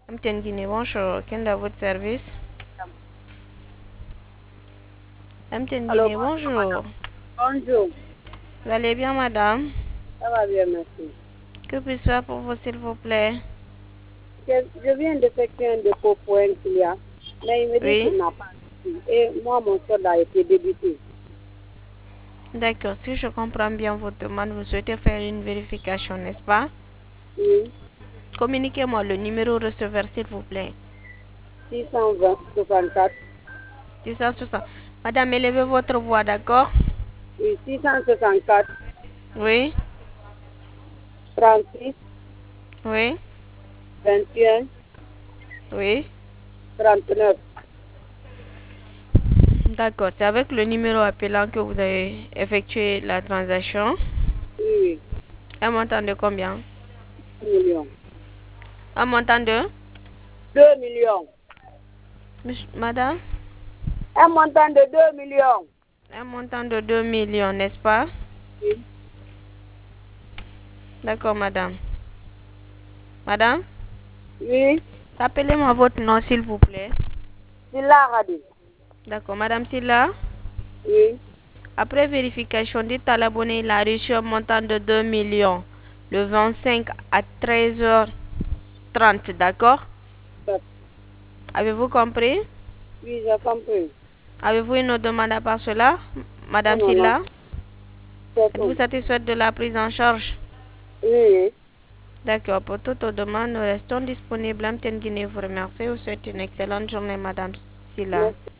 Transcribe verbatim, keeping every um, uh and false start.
Amten Guinée, bonjour. Quel est votre service? Amten Allô, Guinée, bonjour, bonjour. madame. Bonjour. Vous allez bien, madame? Ça va bien, merci. Que puis-je faire pour vous, s'il vous plaît? Je, je viens d'effectuer un dépôt pour un client, mais il me dit Oui. qu'il n'a pas reçu. Et moi, mon solde a été débuté. D'accord. Si je comprends bien votre demande, vous souhaitez faire une vérification, n'est-ce pas? Oui. Communiquez-moi le numéro receveur, s'il vous plaît. six cent vingt soixante-quatre. six cent soixante. Madame, élevez votre voix, d'accord? Oui, six cent soixante-quatre, Oui. trente-six, Oui. vingt et un, Oui. trente-neuf. D'accord. C'est avec le numéro appelant que vous avez effectué la transaction. Oui, oui. Un montant de combien? deux millions. Un montant de? deux millions. Monsieur- Madame? Un montant de deux millions. Un montant de deux millions, n'est-ce pas? Oui. D'accord, madame. Madame? Oui. Rappelez-moi votre nom, s'il vous plaît. C'est là, Radi. D'accord, madame Silla. Oui. Après vérification, dites à l'abonné, il a reçu un montant de deux millions le vingt-cinq à treize heures trente, d'accord? Avez-vous compris? Oui, j'ai compris. Avez-vous une autre demande à part cela, Non, madame non, non. Silla? C'est Êtes-vous tout. satisfaite de la prise en charge? Oui, oui. D'accord, pour toute autre demande, nous restons disponibles. Amten Guinée vous remercie. Vous souhaite une excellente journée, madame Silla. Merci.